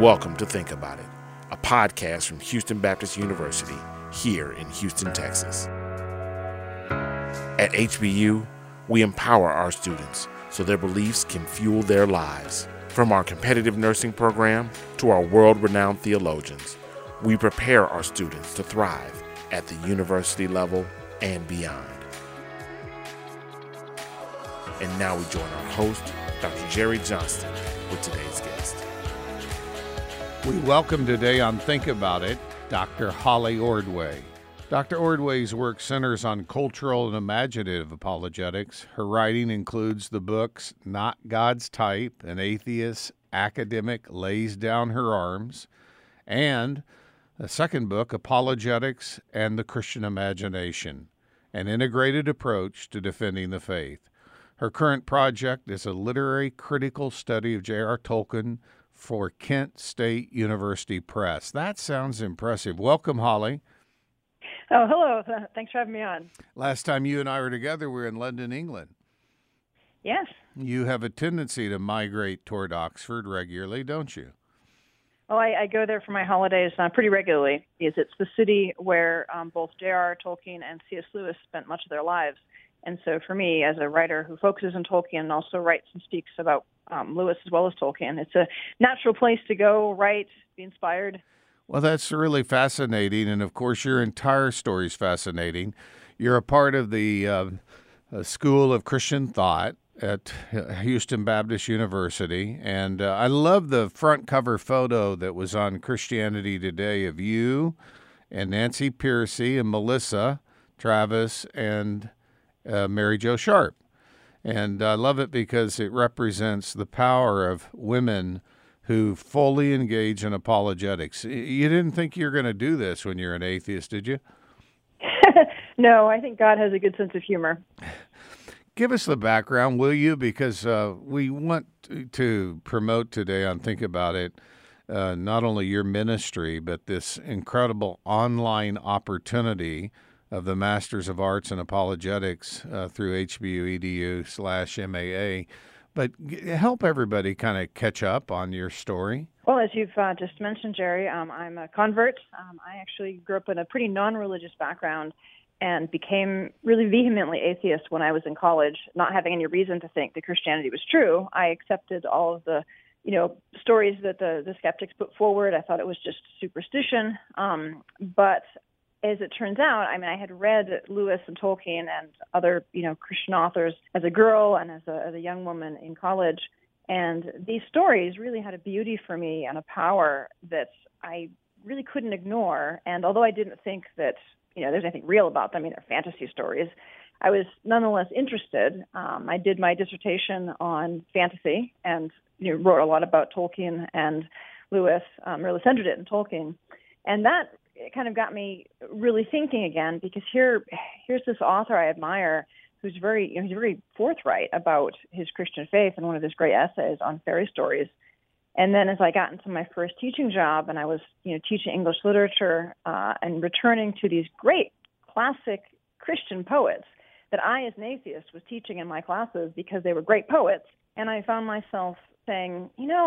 Welcome to Think About It, a podcast from Houston Baptist University here in Houston, Texas. At HBU, we empower our students so their beliefs can fuel their lives. From our competitive nursing program to our world-renowned theologians, we prepare our students to thrive at the university level and beyond. And now we join our host, Dr. Jerry Johnston, with today's guest. We welcome today on Think About It, Dr. Holly Ordway. Dr. Ordway's work centers on cultural and imaginative apologetics. Her writing includes the books Not God's Type, An Atheist Academic Lays Down Her Arms, and a second book, Apologetics and the Christian Imagination, an integrated approach to defending the faith. Her current project is a literary critical study of J.R. Tolkien for Kent State University Press. That sounds impressive. Welcome, Holly. Oh, hello. Thanks for having me on. Last time you and I were together, we were in London, England. Yes. You have a tendency to migrate toward Oxford regularly, don't you? Oh, I go there for my holidays pretty regularly because it's the city where both J.R. Tolkien and C.S. Lewis spent much of their lives. And so for me, as a writer who focuses on Tolkien and also writes and speaks about Lewis as well as Tolkien, it's a natural place to go, write, be inspired. Well, that's really fascinating. And, of course, your entire story is fascinating. You're a part of the School of Christian Thought at Houston Baptist University. And I love the front cover photo that was on Christianity Today of you and Nancy Pearcey and Melissa, Travis, and Mary Jo Sharp. And I love it because it represents the power of women who fully engage in apologetics. You didn't think you were going to do this when you're an atheist, did you? No, I think God has a good sense of humor. Give us the background, will you? Because we want to promote today on Think About It, not only your ministry, but this incredible online opportunity of the Masters of Arts in Apologetics through HBU.edu/MAA. But help everybody kind of catch up on your story. Well, as you've just mentioned, Jerry, I'm a convert. I actually grew up in a pretty non-religious background and became really vehemently atheist when I was in college, not having any reason to think that Christianity was true. I accepted all of the stories that the skeptics put forward. I thought it was just superstition. But as it turns out, I had read Lewis and Tolkien and other, Christian authors as a girl and as a young woman in college. And these stories really had a beauty for me and a power that I really couldn't ignore. And although I didn't think that, there's anything real about them, they're fantasy stories, I was nonetheless interested. I did my dissertation on fantasy and, wrote a lot about Tolkien and Lewis, really centered it in Tolkien. And that kind of got me really thinking again, because here's this author I admire who's he's very forthright about his Christian faith in one of his great essays on fairy stories. And then as I got into my first teaching job and I was, teaching English literature and returning to these great classic Christian poets that I, as an atheist, was teaching in my classes because they were great poets. And I found myself saying,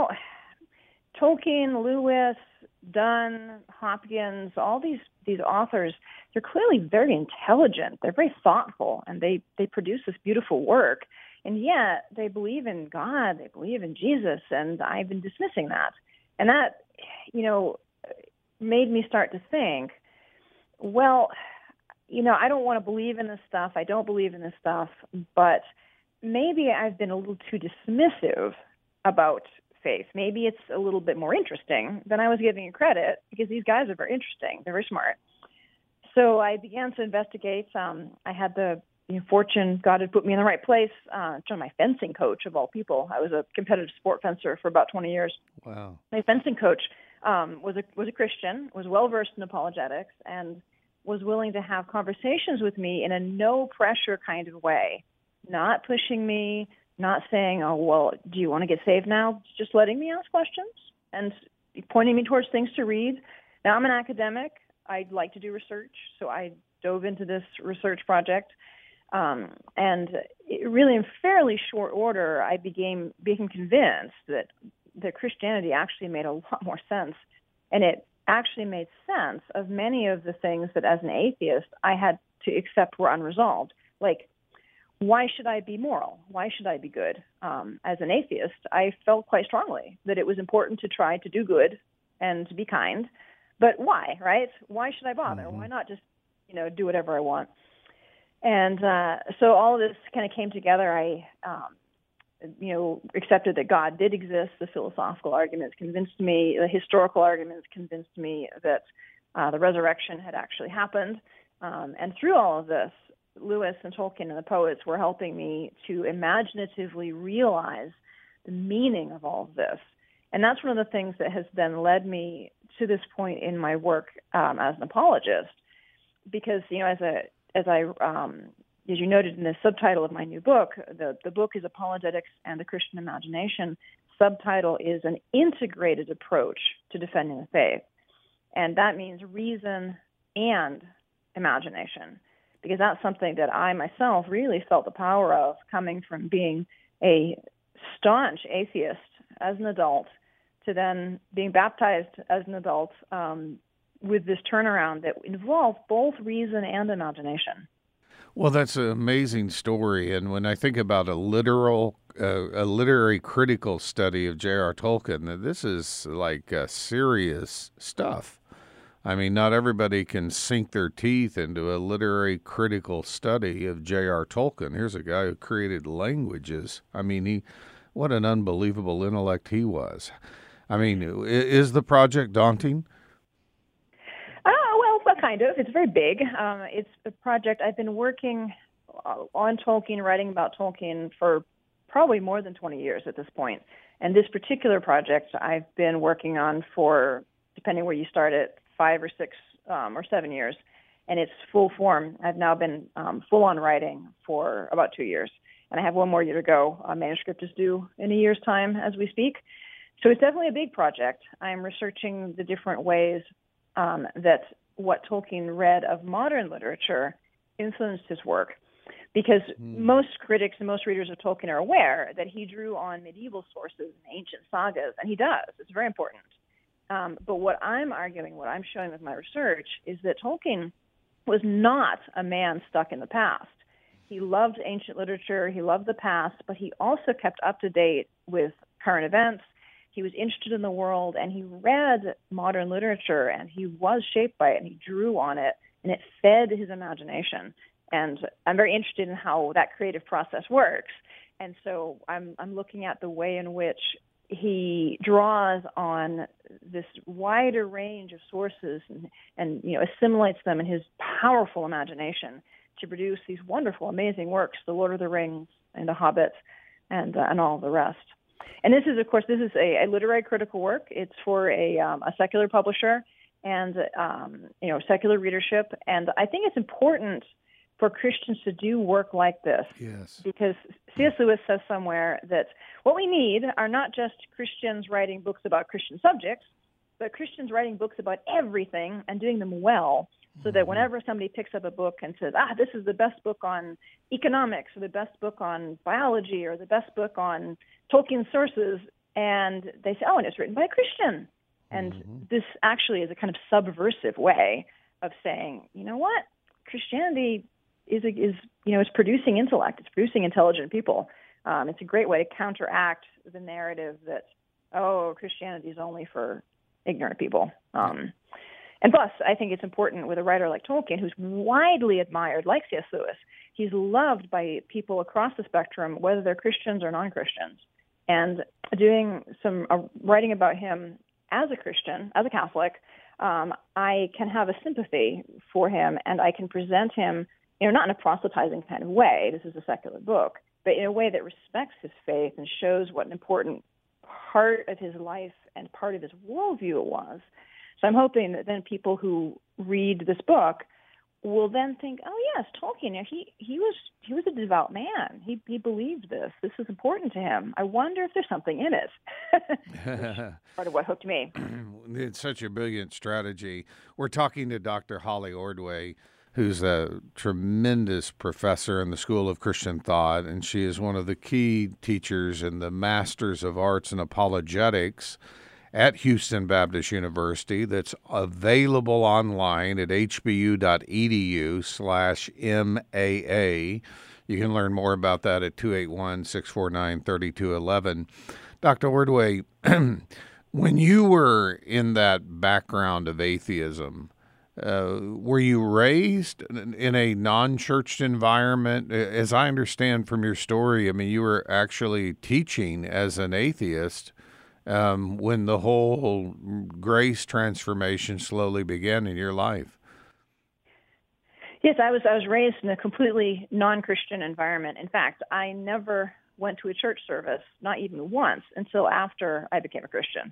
Tolkien, Lewis, Donne, Hopkins, all these authors, they're clearly very intelligent. They're very thoughtful, and they produce this beautiful work. And yet they believe in God, they believe in Jesus, and I've been dismissing that. And that, made me start to think, well, I don't want to believe in this stuff. I don't believe in this stuff, but maybe I've been a little too dismissive about faith. Maybe it's a little bit more interesting than I was giving it credit, because these guys are very interesting. They're very smart. So I began to investigate. I had the fortune, God had put me in the right place. John, my fencing coach, of all people. I was a competitive sport fencer for about 20 years. Wow. My fencing coach was a Christian, was well-versed in apologetics, and was willing to have conversations with me in a no-pressure kind of way, not pushing me, not saying, oh, well, do you want to get saved now? Just letting me ask questions and pointing me towards things to read. Now, I'm an academic. I'd like to do research, so I dove into this research project. And really in fairly short order, I became convinced that that Christianity actually made a lot more sense. And it actually made sense of many of the things that as an atheist I had to accept were unresolved. Like, why should I be moral? Why should I be good? As an atheist, I felt quite strongly that it was important to try to do good and to be kind. But why, right? Why should I bother? Mm-hmm. Why not just, do whatever I want? And so all of this kind of came together. I, accepted that God did exist. The philosophical arguments convinced me. The historical arguments convinced me that the resurrection had actually happened. And through all of this, Lewis and Tolkien and the poets were helping me to imaginatively realize the meaning of all of this. And that's one of the things that has then led me to this point in my work as an apologist. Because, as you noted in the subtitle of my new book, the book is Apologetics and the Christian Imagination. Subtitle is an integrated approach to defending the faith. And that means reason and imagination, because that's something that I myself really felt the power of, coming from being a staunch atheist as an adult to then being baptized as an adult with this turnaround that involved both reason and imagination. Well, that's an amazing story. And when I think about a literary critical study of J.R. Tolkien, this is like serious stuff. I mean, not everybody can sink their teeth into a literary critical study of J.R. Tolkien. Here's a guy who created languages. I mean, what an unbelievable intellect he was. I mean, is the project daunting? Well, kind of. It's very big. It's a project I've been working on Tolkien, writing about Tolkien for probably more than 20 years at this point. And this particular project I've been working on for, depending where you start it, 5 or 6 or 7 years. And it's full form. I've now been full-on writing for about 2 years. And I have one more year to go. Manuscript is due in a year's time as we speak. So it's definitely a big project. I'm researching the different ways that what Tolkien read of modern literature influenced his work. Because most critics and most readers of Tolkien are aware that he drew on medieval sources and ancient sagas, and he does. It's very important. But what I'm arguing, what I'm showing with my research, is that Tolkien was not a man stuck in the past. He loved ancient literature, he loved the past, but he also kept up to date with current events. He was interested in the world, and he read modern literature, and he was shaped by it, and he drew on it, and it fed his imagination. And I'm very interested in how that creative process works. And so I'm looking at the way in which he draws on this wider range of sources and assimilates them in his powerful imagination to produce these wonderful, amazing works, The Lord of the Rings and The Hobbit and all the rest. And this is, of course, a literary critical work. It's for a secular publisher and, secular readership. And I think it's important for Christians to do work like this. Yes. Because C.S. Lewis says somewhere that what we need are not just Christians writing books about Christian subjects, but Christians writing books about everything and doing them well, so that whenever somebody picks up a book and says, this is the best book on economics, or the best book on biology, or the best book on Tolkien sources, and they say, and it's written by a Christian. And this actually is a kind of subversive way of saying, you know what, Christianity is producing intellect. It's producing intelligent people. It's a great way to counteract the narrative that, Christianity is only for ignorant people. And plus, I think it's important with a writer like Tolkien, who's widely admired, like C.S. Lewis. He's loved by people across the spectrum, whether they're Christians or non-Christians. And doing some writing about him as a Christian, as a Catholic, I can have a sympathy for him, and I can present him, not in a proselytizing kind of way. This is a secular book, but in a way that respects his faith and shows what an important part of his life and part of his worldview it was. So I'm hoping that then people who read this book will then think, yes, Tolkien, he was a devout man. He believed this. This is important to him. I wonder if there's something in it. Part of what hooked me. It's such a brilliant strategy. We're talking to Dr. Holly Ordway, who's a tremendous professor in the School of Christian Thought, and she is one of the key teachers in the Masters of Arts in Apologetics at Houston Baptist University. That's available online at hbu.edu/MAA. You can learn more about that at 281-649-3211. Dr. Ordway, when you were in that background of atheism, were you raised in a non-church environment? As I understand from your story, I mean, you were actually teaching as an atheist when the whole grace transformation slowly began in your life. Yes, I was raised in a completely non-Christian environment. In fact, I never went to a church service, not even once, until after I became a Christian.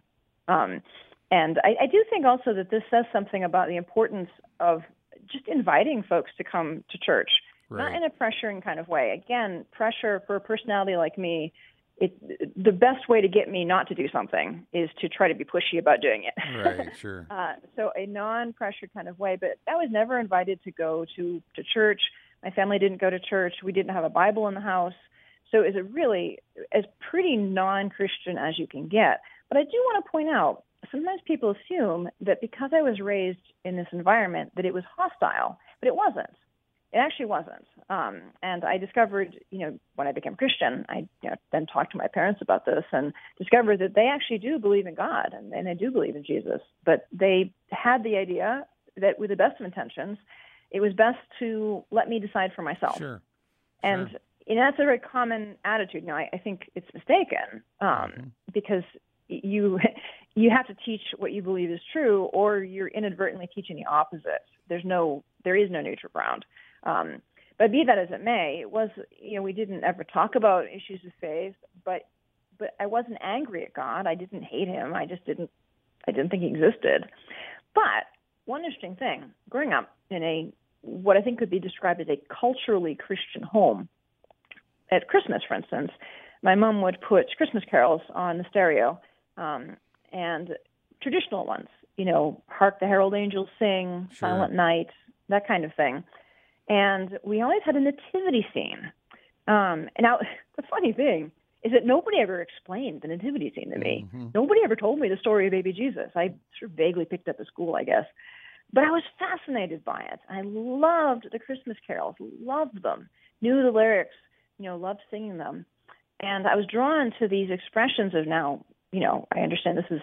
And I do think also that this says something about the importance of just inviting folks to come to church, Right. not in a pressuring kind of way. Again, pressure for a personality like me, the best way to get me not to do something is to try to be pushy about doing it. Right, sure. So a non-pressured kind of way, but I was never invited to go to church. My family didn't go to church. We didn't have a Bible in the house. So it was really as pretty non-Christian as you can get. But I do want to point out, sometimes people assume that because I was raised in this environment that it was hostile, but it wasn't. It actually wasn't. And I discovered, when I became a Christian, I then talked to my parents about this and discovered that they actually do believe in God and they do believe in Jesus. But they had the idea that with the best of intentions, it was best to let me decide for myself. Sure. And that's a very common attitude. Now, I think it's mistaken because you have to teach what you believe is true, or you're inadvertently teaching the opposite. There is no neutral ground. But be that as it may, it was, we didn't ever talk about issues of faith, but I wasn't angry at God. I didn't hate him. I didn't think he existed. But one interesting thing, growing up in what I think could be described as a culturally Christian home, at Christmas, for instance, my mom would put Christmas carols on the stereo, and traditional ones, Hark the Herald Angels Sing, Sure. Silent Night, that kind of thing. And we always had a nativity scene. And now, the funny thing is that nobody ever explained the nativity scene to me. Mm-hmm. Nobody ever told me the story of baby Jesus. I sort of vaguely picked up at school, I guess. But I was fascinated by it. I loved the Christmas carols, loved them, knew the lyrics, loved singing them. And I was drawn to these expressions of now, I understand this is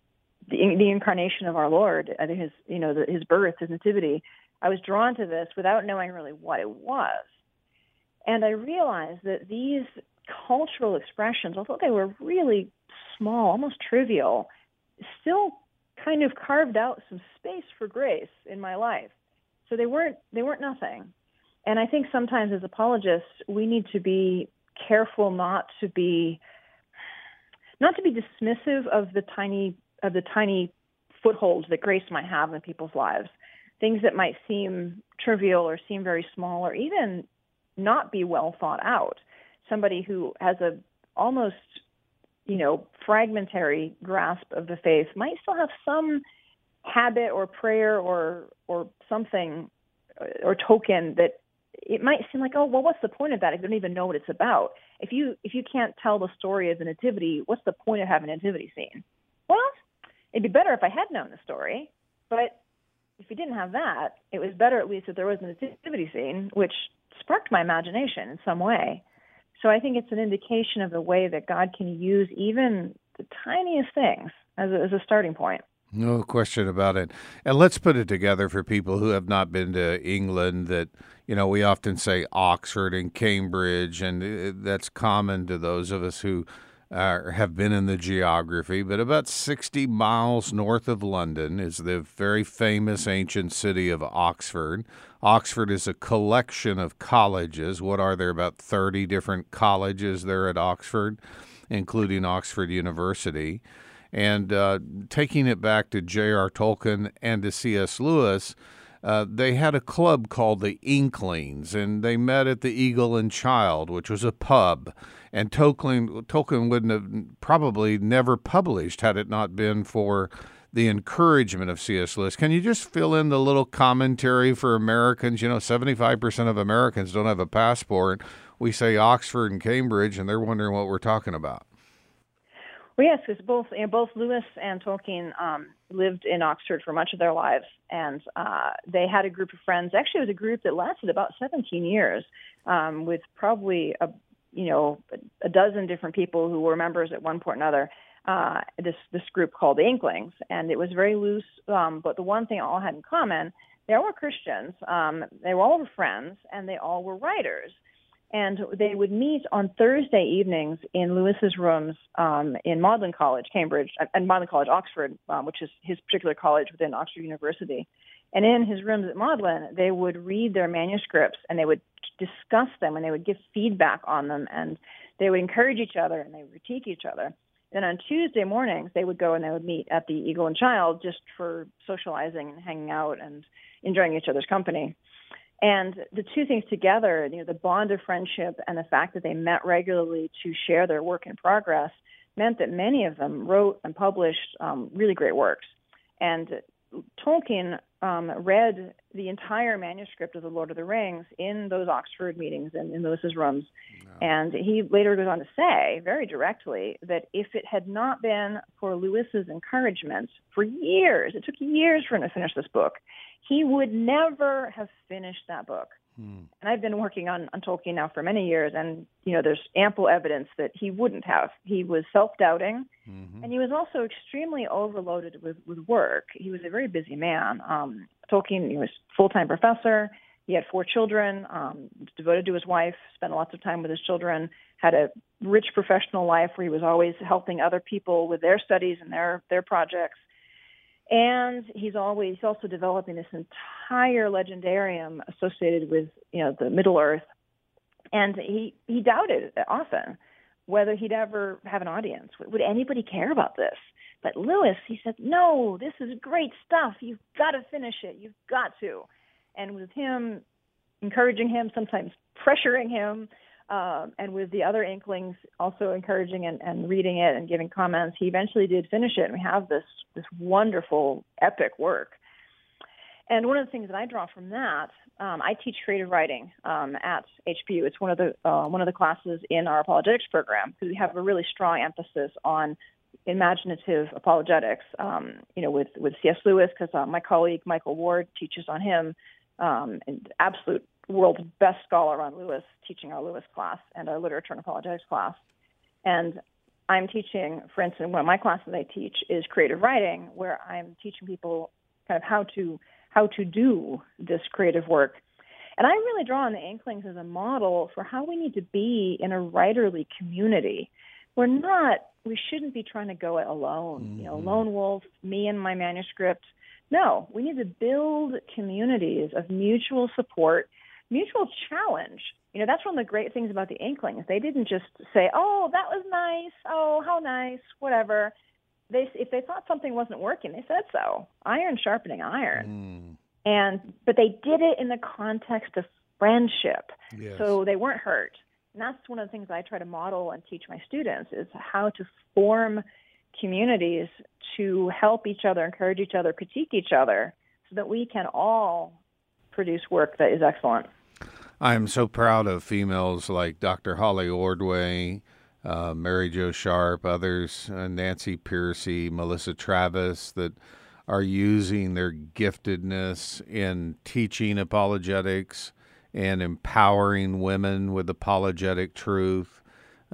the incarnation of our Lord, his birth, his nativity. I was drawn to this without knowing really what it was. And I realized that these cultural expressions, although they were really small, almost trivial, still kind of carved out some space for grace in my life. So they weren't nothing. And I think sometimes as apologists, we need to be careful not to be dismissive of the tiny footholds that grace might have in people's lives. Things that might seem trivial or seem very small or even not be well thought out. Somebody who has a almost, fragmentary grasp of the faith might still have some habit or prayer or something or token that it might seem like, oh, well, what's the point of that if you don't even know what it's about? If you can't tell the story of the nativity, what's the point of having a nativity scene? Well, it'd be better if I had known the story, but if we didn't have that, it was better at least if there was a nativity scene, which sparked my imagination in some way. So I think it's an indication of the way that God can use even the tiniest things as a starting point. No question about it. And let's put it together for people who have not been to England that, we often say Oxford and Cambridge, and that's common to those of us who have been in the geography. But about 60 miles north of London is the very famous ancient city of Oxford. Oxford is a collection of colleges. What are there? About 30 different colleges there at Oxford, including Oxford University. And taking it back to J.R. Tolkien and to C.S. Lewis, they had a club called the Inklings, and they met at the Eagle and Child, which was a pub. And Tolkien wouldn't have probably never published had it not been for the encouragement of C.S. Lewis. Can you just fill in the little commentary for Americans? 75% of Americans don't have a passport. We say Oxford and Cambridge, and they're wondering what we're talking about. Well, yes, because both Lewis and Tolkien lived in Oxford for much of their lives, and they had a group of friends. Actually, it was a group that lasted about 17 years, with probably a dozen different people who were members at one point or another. This group called the Inklings, and it was very loose. But the one thing all had in common, they all were Christians. They were all friends, and they all were writers. And they would meet on Thursday evenings in Lewis's rooms in Magdalen College, Cambridge, and Magdalen College, Oxford, which is his particular college within Oxford University. And in his rooms at Magdalen, they would read their manuscripts, and they would discuss them, and they would give feedback on them, and they would encourage each other, and they would critique each other. Then on Tuesday mornings, they would go and they would meet at the Eagle and Child just for socializing and hanging out and enjoying each other's company. And the two things together, the bond of friendship and the fact that they met regularly to share their work in progress, meant that many of them wrote and published really great works. And Tolkien read the entire manuscript of The Lord of the Rings in those Oxford meetings and in Lewis's rooms. No. And he later goes on to say, very directly, that if it had not been for Lewis's encouragement for years, it took years for him to finish this book, he would never have finished that book. And I've been working on Tolkien now for many years, and there's ample evidence that he wouldn't have. He was self-doubting, and he was also extremely overloaded with work. He was a very busy man. Tolkien, he was a full-time professor. He had 4 children, devoted to his wife, spent lots of time with his children, had a rich professional life where he was always helping other people with their studies and their projects. And he's also developing this entire legendarium associated with, the Middle Earth. And he doubted often whether he'd ever have an audience. Would anybody care about this? But Lewis, he said, no, this is great stuff. You've got to finish it. You've got to. And with him encouraging him, sometimes pressuring him, and with the other Inklings also encouraging and reading it and giving comments, he eventually did finish it, and we have this wonderful, epic work. And one of the things that I draw from that, I teach creative writing at HPU. It's one of the classes in our apologetics program, because we have a really strong emphasis on imaginative apologetics. With C.S. Lewis, because my colleague Michael Ward teaches on him, an absolute world's best scholar on Lewis, teaching our Lewis class and our literature and apologetics class. And I'm teaching, for instance, one of my classes I teach is creative writing, where I'm teaching people kind of how to do this creative work. And I really draw on the Inklings as a model for how we need to be in a writerly community. We shouldn't be trying to go it alone, lone wolf, me and my manuscript. No, we need to build communities of mutual support, mutual challenge. That's one of the great things about the Inklings. They didn't just say, oh, that was nice, oh, how nice, whatever. If they thought something wasn't working, they said so. Iron sharpening iron. But they did it in the context of friendship. Yes. So they weren't hurt. And that's one of the things I try to model and teach my students, is how to form communities to help each other, encourage each other, critique each other, so that we can all produce work that is excellent. I am so proud of females like Dr. Holly Ordway, Mary Jo Sharp, others, Nancy Piercy, Melissa Travis, that are using their giftedness in teaching apologetics and empowering women with apologetic truth.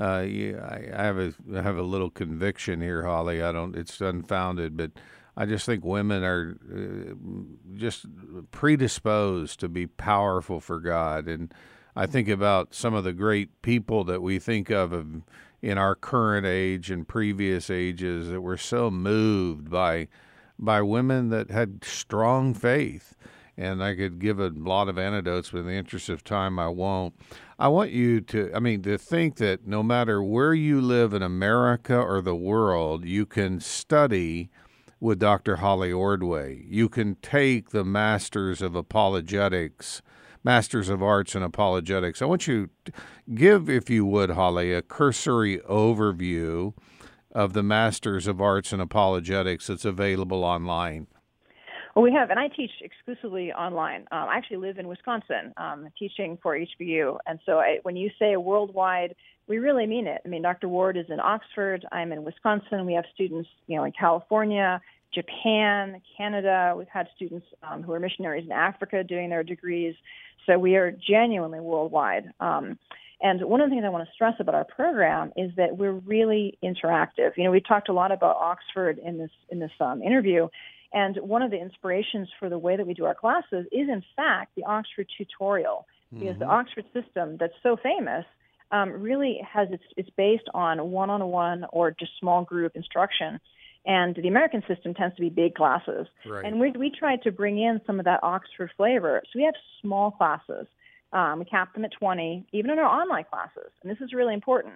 I have a little conviction here, Holly. It's unfounded, but I just think women are just predisposed to be powerful for God. And I think about some of the great people that we think of in our current age and previous ages that were so moved by women that had strong faith. And I could give a lot of anecdotes, but in the interest of time, I won't. I want you to think that no matter where you live in America or the world, you can study with Dr. Holly Ordway. You can take the Masters of Apologetics, Masters of Arts in Apologetics. I want you to give, if you would, Holly, a cursory overview of the Masters of Arts in Apologetics that's available online? Well, we have, and I teach exclusively online. I actually live in Wisconsin, teaching for HBU. And so when you say worldwide, we really mean it. I mean, Dr. Ward is in Oxford. I'm in Wisconsin. We have students, in California, Japan, Canada. We've had students who are missionaries in Africa doing their degrees. So we are genuinely worldwide. And one of the things I want to stress about our program is that we're really interactive. We talked a lot about Oxford in this interview. And one of the inspirations for the way that we do our classes is, in fact, the Oxford tutorial, because the Oxford system that's so famous really has it's based on one-on-one or just small group instruction. And the American system tends to be big classes. Right. And we tried to bring in some of that Oxford flavor. So we have small classes. We cap them at 20, even in our online classes. And this is really important.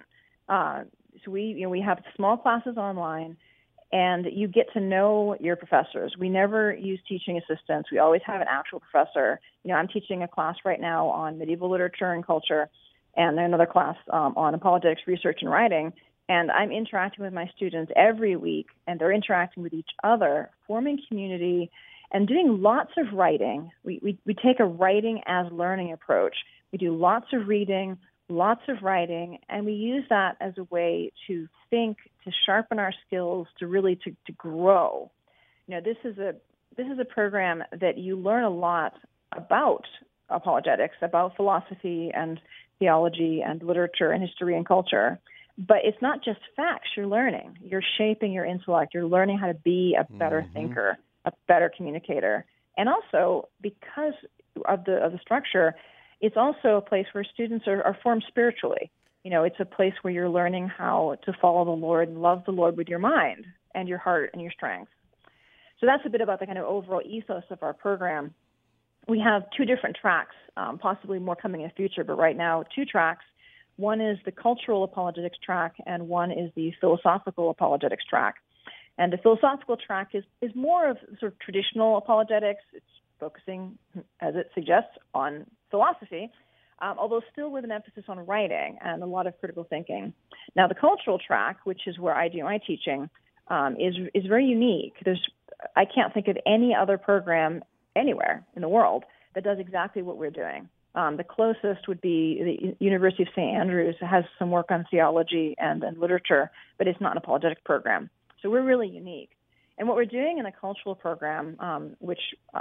So we have small classes online, and you get to know your professors. We never use teaching assistants. We always have an actual professor. I'm teaching a class right now on medieval literature and culture, and another class on apologetics research and writing. And I'm interacting with my students every week, and they're interacting with each other, forming community, and doing lots of writing. We take a writing as learning approach. We do lots of reading, lots of writing, and we use that as a way to think, to sharpen our skills, to really to grow. This is a program that you learn a lot about apologetics, about philosophy and theology and literature and history and culture. But it's not just facts you're learning. You're shaping your intellect. You're learning how to be a better thinker, a better communicator. And also, because of the structure, it's also a place where students are formed spiritually. It's a place where you're learning how to follow the Lord and love the Lord with your mind and your heart and your strength. So that's a bit about the kind of overall ethos of our program. We have two different tracks, possibly more coming in the future, but right now, two tracks. One is the cultural apologetics track, and one is the philosophical apologetics track. And the philosophical track is more of sort of traditional apologetics. It's focusing, as it suggests, on philosophy, although still with an emphasis on writing and a lot of critical thinking. Now, the cultural track, which is where I do my teaching, is very unique. I can't think of any other program anywhere in the world that does exactly what we're doing. The closest would be the University of St. Andrews. It has some work on theology and literature, but it's not an apologetic program. So we're really unique. And what we're doing in the cultural program, which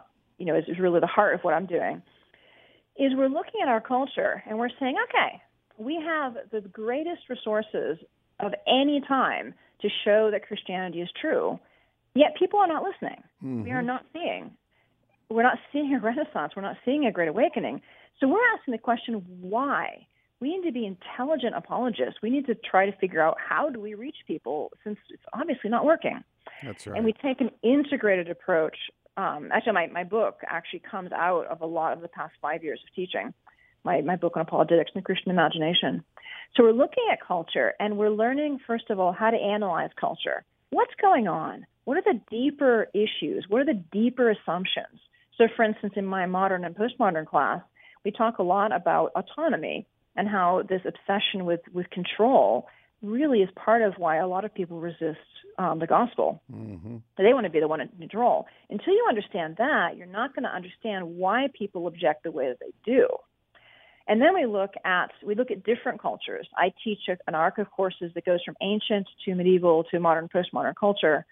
is really the heart of what I'm doing, is we're looking at our culture and we're saying, okay, we have the greatest resources of any time to show that Christianity is true, yet people are not listening. We are not seeing. We're not seeing a renaissance. We're not seeing a great awakening. So we're asking the question, why? We need to be intelligent apologists. We need to try to figure out how do we reach people, since it's obviously not working. That's right. And we take an integrated approach. Actually, my book actually comes out of a lot of the past 5 years of teaching, my book on apologetics and the Christian imagination. So we're looking at culture, and we're learning, first of all, how to analyze culture. What's going on? What are the deeper issues? What are the deeper assumptions? So, for instance, in my modern and postmodern class, we talk a lot about autonomy and how this obsession with control really is part of why a lot of people resist the gospel. They want to be the one in control. Until you understand that, you're not going to understand why people object the way that they do. And then we look at different cultures. I teach an arc of courses that goes from ancient to medieval to modern, postmodern culture.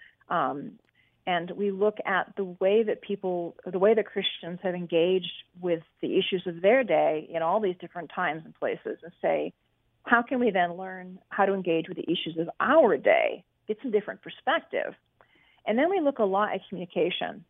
And we look at the way that Christians have engaged with the issues of their day in all these different times and places, and say, how can we then learn how to engage with the issues of our day? It's a different perspective. And then we look a lot at communication.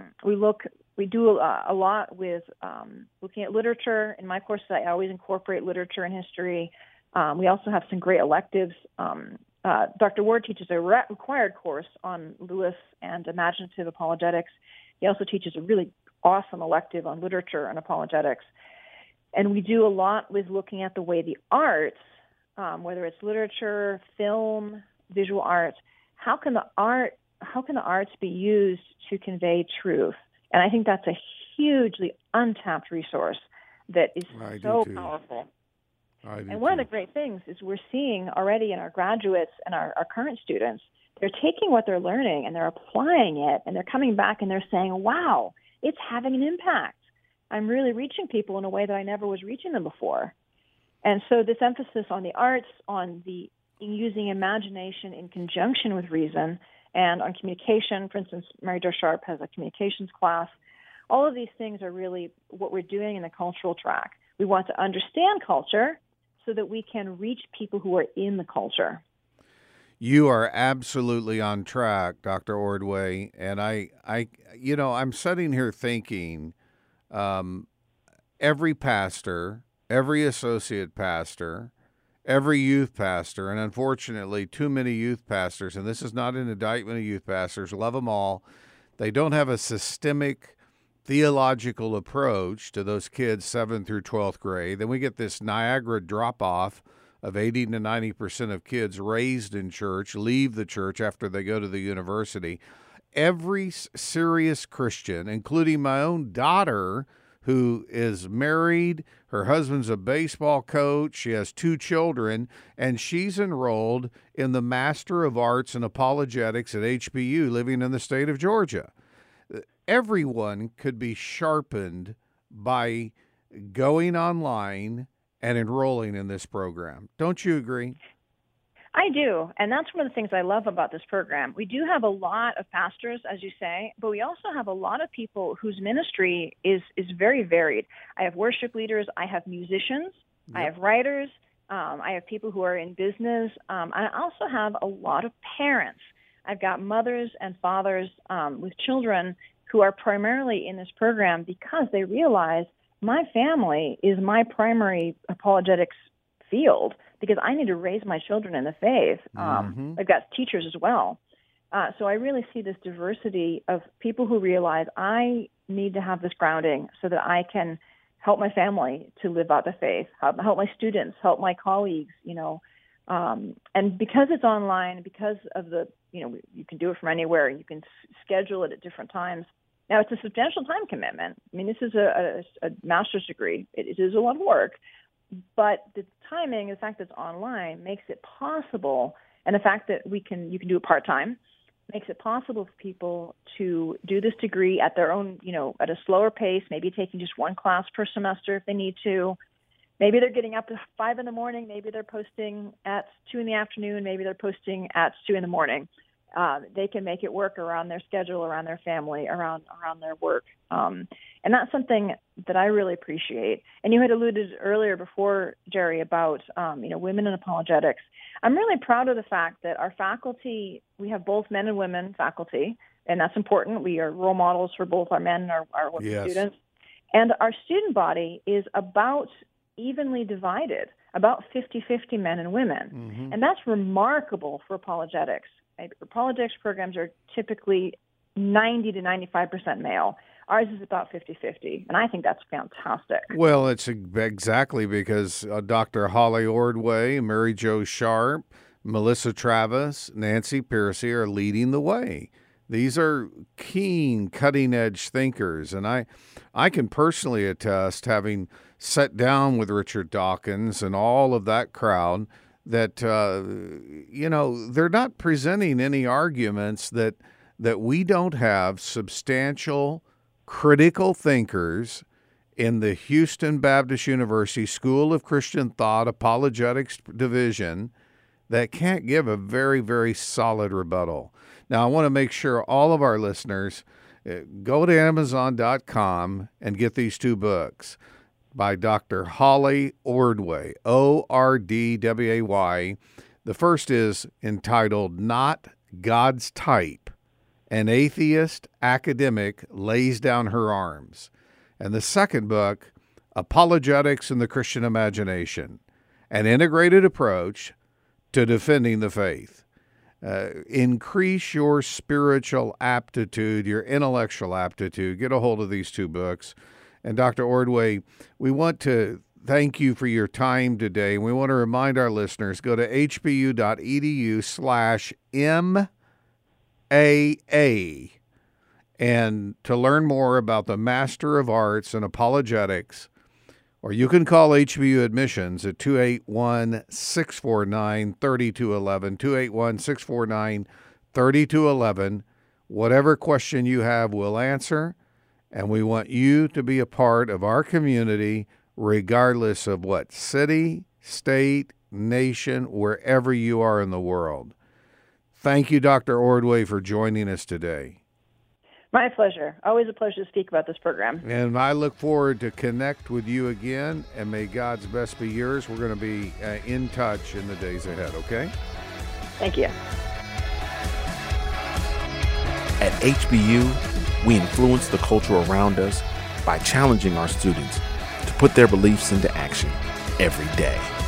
We do a lot with looking at literature. In my courses, I always incorporate literature and history. We also have some great electives. Dr. Ward teaches a required course on Lewis and imaginative apologetics. He also teaches a really awesome elective on literature and apologetics. And we do a lot with looking at the way the arts, whether it's literature, film, visual arts, how can the arts be used to convey truth? And I think that's a hugely untapped resource that is so powerful. And one of the great things is we're seeing already in our graduates and our current students, they're taking what they're learning and they're applying it, and they're coming back and they're saying, wow, it's having an impact. I'm really reaching people in a way that I never was reaching them before. And so this emphasis on the arts, on the using imagination in conjunction with reason, and on communication, for instance, Mary Jo Sharp has a communications class. All of these things are really what we're doing in the cultural track. We want to understand culture so that we can reach people who are in the culture. You are absolutely on track, Dr. Ordway. And I'm sitting here thinking, every pastor, every associate pastor, every youth pastor, and unfortunately too many youth pastors, and this is not an indictment of youth pastors, love them all, they don't have a systemic theological approach to those kids 7th through 12th grade. Then we get this Niagara drop-off of 80 to 90% of kids raised in church leave the church after they go to the university. Every serious Christian, including my own daughter, who is married, her husband's a baseball coach, she has 2 children, and she's enrolled in the Master of Arts in Apologetics at HBU, living in the state of Georgia. Everyone could be sharpened by going online and enrolling in this program. Don't you agree? I do, and that's one of the things I love about this program. We do have a lot of pastors, as you say, but we also have a lot of people whose ministry is very varied. I have worship leaders, I have musicians, I have writers, I have people who are in business, and I also have a lot of parents. I've got mothers and fathers with children who are primarily in this program because they realize my family is my primary apologetics field, because I need to raise my children in the faith. I've got teachers as well. So I really see this diversity of people who realize I need to have this grounding so that I can help my family to live out the faith, help my students, help my colleagues, and because it's online, because of the, you can do it from anywhere, you can schedule it at different times. Now, it's a substantial time commitment. I mean, this is a master's degree. It is a lot of work. But the timing, the fact that it's online, makes it possible, and the fact that you can do it part-time, makes it possible for people to do this degree at their own, at a slower pace, maybe taking just one class per semester if they need to. Maybe they're getting up at 5 in the morning, maybe they're posting at 2 in the afternoon, maybe they're posting at 2 in the morning. They can make it work around their schedule, around their family, around their work. And that's something that I really appreciate. And you had alluded earlier before, Jerry, about, women in apologetics. I'm really proud of the fact that our faculty, we have both men and women faculty, and that's important. We are role models for both our men and our women students. And our student body is about evenly divided, about 50-50 men and women. Mm-hmm. And that's remarkable for apologetics. Apologetics programs are typically 90 to 95% male. Ours is about 50-50, and I think that's fantastic. Well, it's exactly because Dr. Holly Ordway, Mary Jo Sharp, Melissa Travis, Nancy Piercy are leading the way. These are keen, cutting-edge thinkers, and I can personally attest, having sat down with Richard Dawkins and all of that crowd, that, they're not presenting any arguments that we don't have substantial, critical thinkers in the Houston Baptist University School of Christian Thought Apologetics Division that can't give a very, very solid rebuttal. Now, I want to make sure all of our listeners go to Amazon.com and get these 2 books by Dr. Holly Ordway, Ordway. The first is entitled Not God's Type. An atheist academic lays down her arms. And the second book, Apologetics in the Christian Imagination, an integrated approach to defending the faith. Increase your spiritual aptitude, your intellectual aptitude. Get a hold of these 2 books. And Dr. Ordway, we want to thank you for your time today. We want to remind our listeners, go to hbu.edu/MAA and to learn more about the Master of Arts in Apologetics. Or you can call HBU Admissions at 281-649-3211, 281-649-3211. Whatever question you have, we'll answer, and we want you to be a part of our community regardless of what city, state, nation, wherever you are in the world. Thank you, Dr. Ordway, for joining us today. My pleasure. Always a pleasure to speak about this program. And I look forward to connect with you again, and may God's best be yours. We're going to be in touch in the days ahead, okay? Thank you. At HBU, we influence the culture around us by challenging our students to put their beliefs into action every day.